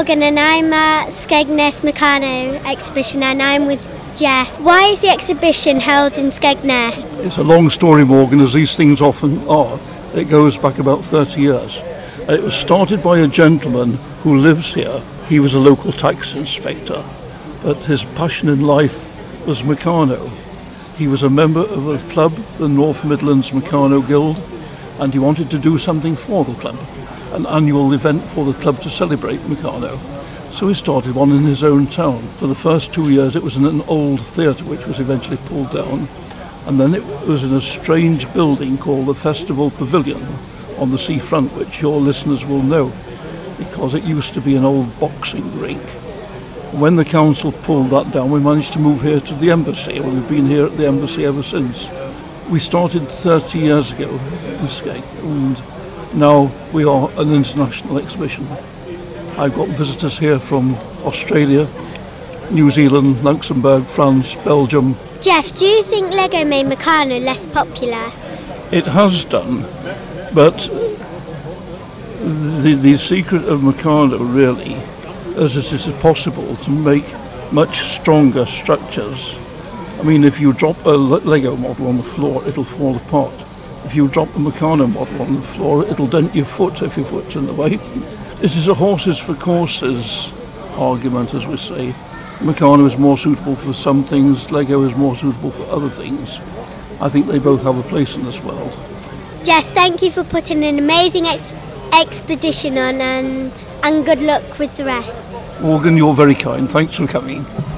Morgan and I'm at Skegness Meccano exhibition and I'm with Jeff. Why is the exhibition held in Skegness? It's a long story, Morgan, as these things often are. It goes back about 30 years. It was started by a gentleman who lives here. He was a local tax inspector, but his passion in life was Meccano. He was a member of a club, the North Midlands Meccano Guild, and he wanted to do something for the club, an annual event for the club to celebrate Meccano. So he started one in his own town. For the first 2 years it was in an old theatre which was eventually pulled down, and then it was in a strange building called the Festival Pavilion on the seafront, which your listeners will know because it used to be an old boxing rink. When the council pulled that down, we managed to move here to the embassy, and we've been here at the embassy ever since. We started 30 years ago in Skeg, and now we are an international exhibition. I've got visitors here from Australia, New Zealand, Luxembourg, France, Belgium. Jeff, do you think Lego made Meccano less popular? It has done, but the secret of Meccano really is that it is possible to make much stronger structures. I mean, if you drop a Lego model on the floor, it'll fall apart. If you drop a Meccano model on the floor, it'll dent your foot if your foot's in the way. It is a horses for courses argument, as we say. Meccano is more suitable for some things, Lego is more suitable for other things. I think they both have a place in this world. Jeff, thank you for putting an amazing expedition on and good luck with the rest. Morgan, you're very kind. Thanks for coming.